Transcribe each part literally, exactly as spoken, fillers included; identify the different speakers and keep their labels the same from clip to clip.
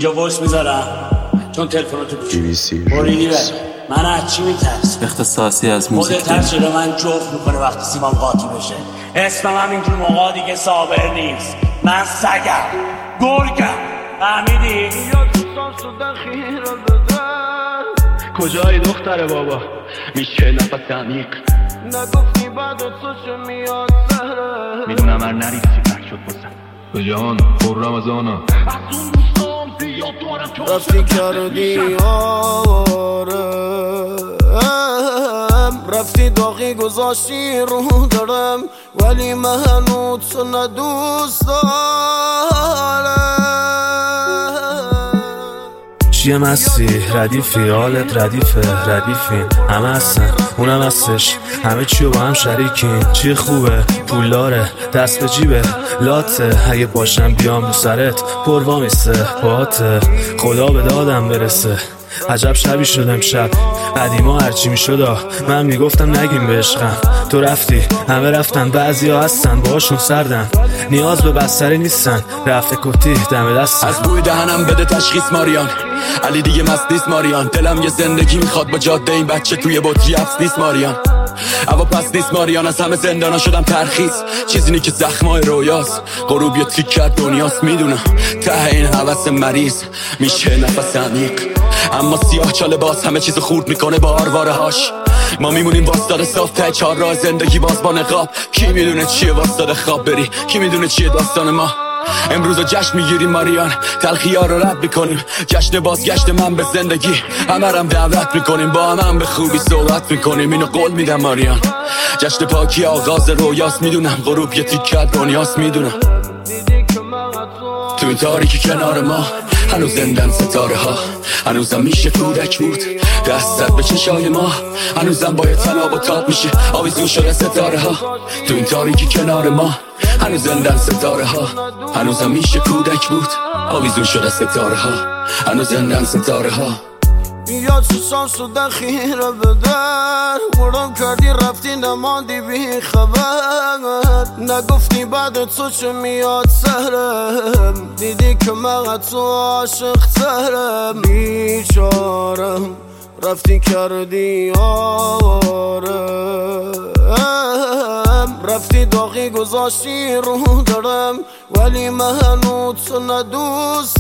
Speaker 1: اینجا وایس میذارم چون تلفناتو بریدی بره. من از چی میترسم؟
Speaker 2: اختصاصی از موزیک
Speaker 1: خودت ترس شده من جفت میکنه وقتی سیمان قاطی بشه. اسمم هم اینجور موقع دیگه صابر نیست. من سگم گرگم فهمیدی؟
Speaker 3: کجایی دختر بابا میشه نفس عمیق نگفتی بعد تو چه میاد سهره میدونم هر نری سیپک شد بسن به جهان پر رمضانا از اون دوستان زیاد دارم
Speaker 4: رفتی کردی آره رفتی داغی گذاشتی رو دارم ولی من هنوز تو ندوست دارم.
Speaker 5: چیه مستی ردیفی حالت ردیفه ردیفین همه هستن اونم هستش همه چیو با هم شریکین. چی خوبه پولداره دست به جیبه لاته اگه باشم بیام رو سرت پروا میسته باته خدا به دادم برسه. عجب شبی شدم شب قدیما هرچی میشد من میگفتم نگیم به عشقم. تو رفتی همه رفتن بعضی ها هستن باهاشون سردن نیاز به بستره نیستن رفته کتی دم دست.
Speaker 6: از بوی دهنم بده تشخیص ماریان علی دیگه مست نیست ماریان. دلم یه زندگی میخواد با جاده این بچه توی بطری حبس نیست ماریان. اوا پس نیست ماریان از همه زندانا شدم ترخیص چیزی نی که زخمای رویاست غروب یه تیک کرد دنیاست. میدونم ته این حوث مریض میشه نفس عمیق اما سیاه چاله باز همه چیز خورد میکنه با آرواره هاش. ما میمونیم واسطاد صاف ته چهار راه زندگی باز با نقاب. کی میدونه چیه واسطاد خواب بری کی میدونه چیه داستان ما. امروز جشن میگیریم ماریان تلخی ها رو رد میکنیم جشن بازگشت من به زندگی همه رم دعوت میکنیم با هم, هم به خوبی صحبت میکنیم اینو قول میدم ماریان. جشن پاکی آغاز رویاست میدونم غروب یه تیکه دنیاست میدونم تو این تاریکی کنار ما هنوز زندن ستاره ها هنوزم میشه کودک بود دستت به چشای ما هنوزم باید تناب و تاب میشه آویزون شده ستاره ها تو این تاریکی کنار ما هنوز زندن ستاره ها هنوزم میشه کودک بود آویزون شده ستاره ها هنوز زندن ستاره ها.
Speaker 4: یا چشام شدن خیره به در مرم کردی رفتی نماندی بی خبر نگفتی بعد تو چه میاد سهرم دیدی که من تو عاشق ترم بیچارم رفتی کردی آره رفتی داغی گذاشتی رو دارم ولی من هنوز تو ندوست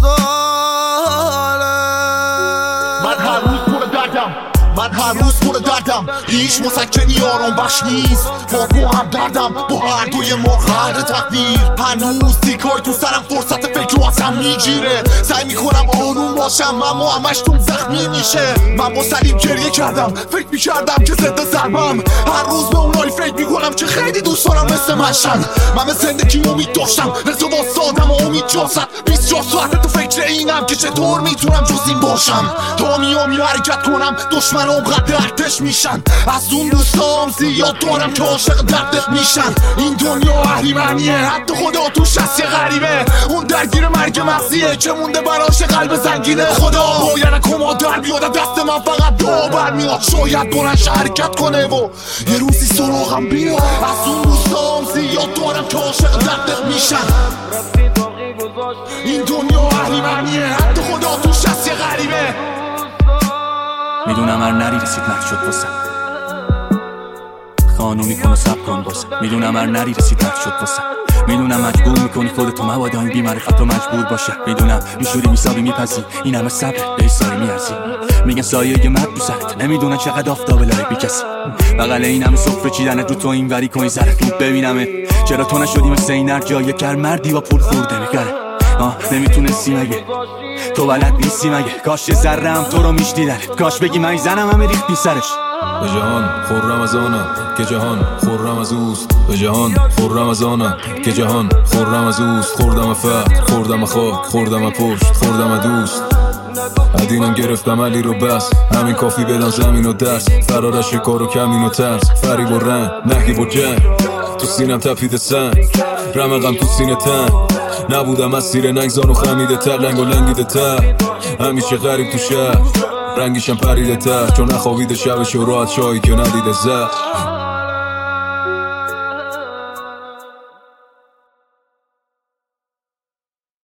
Speaker 4: دارم.
Speaker 7: من هر روز پر دردم من هر روز پر دردم هیچ مسکنی آرام بخش نیست با با هم دردم با هر دوی ما قهر تقدیر هنوز تیکای تو سرم فرصت فکر رو ازم میگیره سعی میکنم آروم باشم اما همش توم زخمی میشه. من با سلیم گریه کردم فکر میکردم که زنده ضربم هر روز به اونایی فکر میکنم که خیلی دوست دارم مثل منشن من به زندگی امید داشتم رسو واسادم و امید جاست بیست و چهار ساعت تو فکر اینم که چطور میتونم جز این باشم تا میامی حرکت کنم دشمن اونقدر ارتش میشن از اون دوستام زیاد دارم که عاشق دردت میشن. این دنیا اهریمنیه حتی خدا توش هست یه غریبه اون درگیر مرگ مغزیه که مونده براش قلب زنگینه. خدا باید کما در بیاد دست من فقط دعا برمیاد شاید بلنش حرکت کنه و یه روزی سراغم بیاد از اون دوستام زیاد دارم که عاشق دردت میشن. این دنیا اهریمنیه حتی خدا توش هست یه غریبه
Speaker 2: میدونم هر نری رسید نرد شد واسه خانومی کن و سب کن واسه میدونم هر نری رسید نرد شد واسه میدونم مجبور میکنی خودتو مبادا این بیمعرفت رو مجبور باشه میدونم میشوری میسابی میپذی این همه صبر به ساری میارزی میگن سایه مد بوسرت نمیدونن چقدر آفتاب لای بی کسی بغل این همه صفر چیدنت رو تو این وری کنی زره خوب ببینمت چرا تو نشدی مثل این هر جای کر مردی با پول خورده میگره آه نمیتونستی مگه تو بلد نیستی مگه کاش یه ذره هم تو رو میشنیدنت کاش بگی من زنم همه ریختی سرش.
Speaker 8: به جهان خرم از آنم که جهان خرم از اوست به جهان خرم از آنم که جهان خرم از اوست خوردم فقر خوردم خاک خوردم پشت خوردم دوست عدینم گرفتم علی رو بس همین کافی بدن زمین و درس فرارش کار و کمین و ترس فریب و رنگ نهیب و جنگ تو سینم تپیده سنگ رمقم تو سینه تن نبودم از سیر نگزان و خمیده تر لنگ و لنگیده تر همیشه غریب تو شهر رنگیشم پریده تر چون نخوابیده شبش و راحت شایی که ندیده زر